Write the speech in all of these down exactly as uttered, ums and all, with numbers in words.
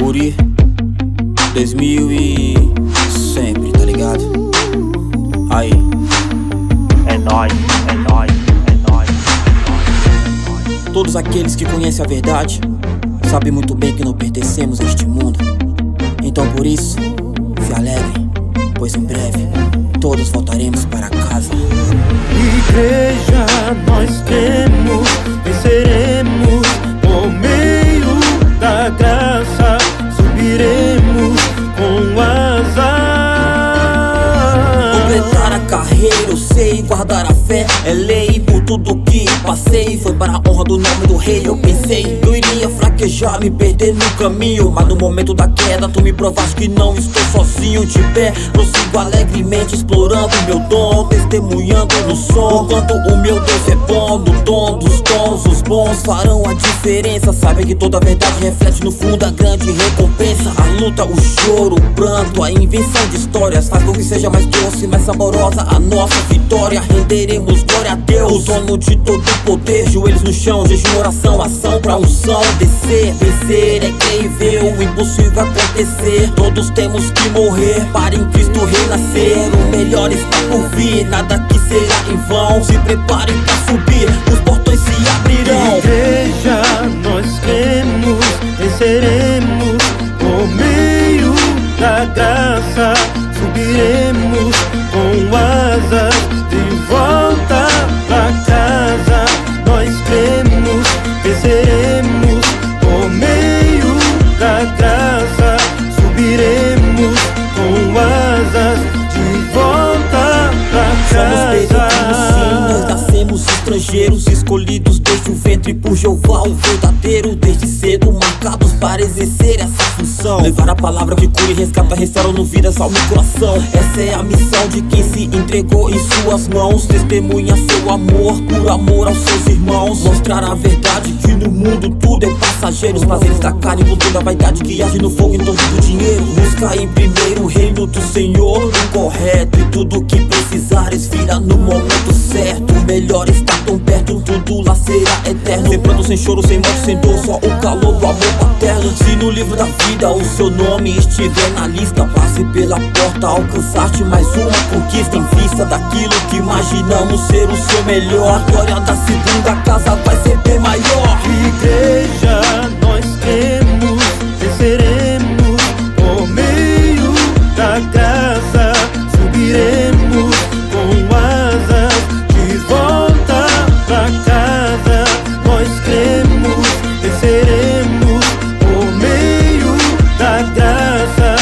Guri, dois mil e sempre, tá ligado? Aí. É nóis, é nóis, é nóis, é nóis. Todos aqueles que conhecem a verdade sabem muito bem que não pertencemos a este mundo. Então por isso, se alegrem, pois em breve todos voltaremos para casa. Igreja, nós temos, venceremos por meio da graça, subiremos com asas. Completar a carreira, eu sei, guardar a fé é lei. Por tudo que passei, foi para a honra do nome do rei. Eu pensei, eu iria fraquejar, me perder no caminho, mas no momento da queda tu me provaste que não estou sozinho. De pé, prossigo alegremente, explorando meu dom, testemunhando no som o quanto o meu Deus é bom. No dom dos dons, os bons farão a diferença. Sabem que toda a verdade reflete no fundo a grande recompensa. A luta, o choro, o pranto, a invenção de histórias faz com que seja mais doce, mais saborosa a nossa vitória. Renderemos glória a Deus, o dono de todo o poder. Joelhos no chão, jejum, oração, ação pra unção descer. Vencer é crer e ver o impossível acontecer. Todos temos que morrer para em Cristo renascer. O melhor está por vir, nada que será em vão. Se preparem pra subir, os portões se abrirão. Igreja, nós cremos, venceremos por meio da graça, subiremos com asas de volta pra casa. Nós cremos, venceremos por meio da graça, subiremos com asas de volta pra Somos peregrinos, sim, nós casa. nascemos estrangeiros, escolhidos desde o ventre por Jeová, o verdadeiro. Desde cedo marcados para exercer essa função, levar a palavra que cura e resgata, restaurando vidas, alma e coração. Essa é a missão de quem se entregou em suas mãos. Testemunha seu amor, por amor aos seus irmãos. Mostrar a verdade que no mundo tudo é passageiro. Os prazeres da carne com toda a vaidade que age no fogo em torno do dinheiro. Busca em primeiro o reino do Senhor, o correto, e tudo que precisares virá no momento certo. O melhor está tão perto, tudo lá será eterno. Sembrando sem choro, sem morte, sem dor, só o calor do amor paterno. Se no livro da vida o seu nome estiver na lista, passe pela porta, alcançar-te mais uma conquista. Em vista daquilo que imaginamos ser o seu melhor, a glória da segunda casa vai ser bem maior. Igreja, nós cremos, venceremos por meio da graça, subiremos com asas de volta pra casa. Nós cremos, venceremos por meio da graça,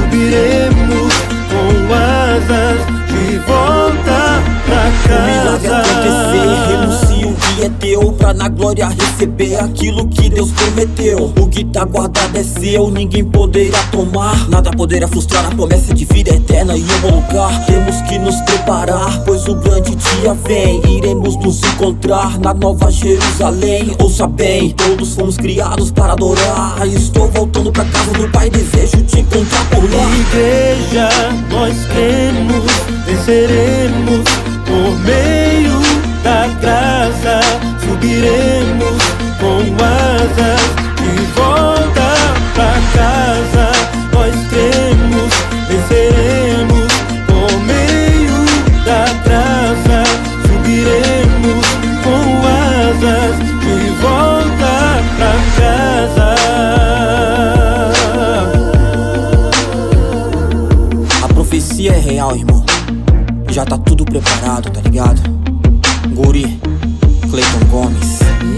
subiremos com asas de volta pra O milagre acontecer, renuncia o que é teu, pra na glória receber aquilo que Deus prometeu. O que tá guardado é seu, ninguém poderá tomar. Nada poderá frustrar a promessa de vida eterna e um bom lugar. Temos que nos preparar, pois o grande dia vem. Iremos nos encontrar na nova Jerusalém. Ouça bem, todos fomos criados para adorar. Estou voltando pra casa do Pai, desejo te encontrar por lá. Igreja, nós cremos, venceremos por meio da graça, subiremos com asas de volta pra casa. Nós cremos, venceremos por meio da graça, subiremos com asas de volta pra casa. A profecia é real, irmão. Já tá tudo preparado, tá ligado? Guri, Cleiton Gomes.